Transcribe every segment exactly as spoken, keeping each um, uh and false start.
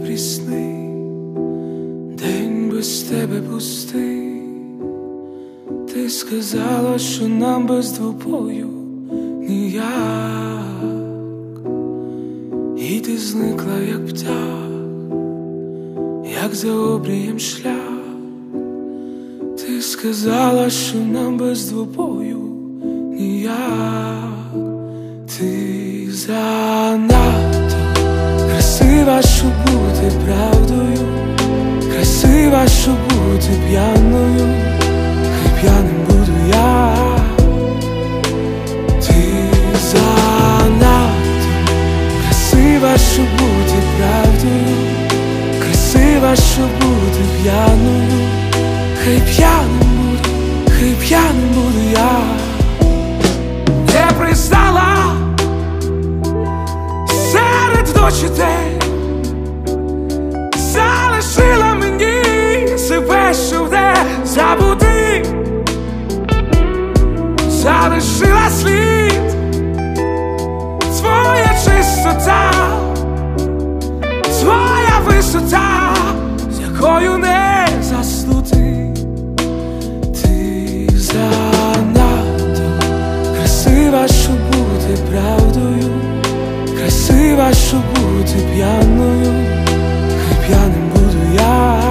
прісний, день без тебе пустий. Ти сказала, що нам без двобою ніяк, і ти зникла, як птах, як за обрієм шлях. Ти сказала, що нам без двобою ніяк. Ти занадто красива, щоб бути правдою, красива, щоб бути п'яною, хай п'яним буду я. Ти занадто красива, щоб бути правдою, красива, щоб бути п'яною, хай п'яним буду, хай п'яним буду я. Не признала серед ночі день, залишила мені себе, щоб не забути, залишила слід, твоя чистота, твоя висота, з якою не заснути. Ти занадто красива, щоб бути правдою, красива, щоб бути п'яною, хай п'яним буду я.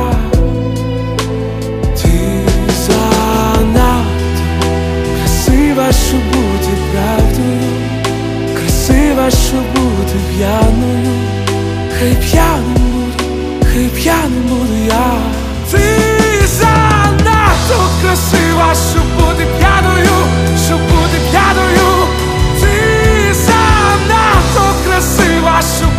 Ти занадто красива, щоб бути правдою, красива, щоб бути п'яною, хай п'яним буду, хай п'яним буду я. Ти занадто красива, щоб бути п'яною, щоб бути п'яною. Ти занадто красива, щоб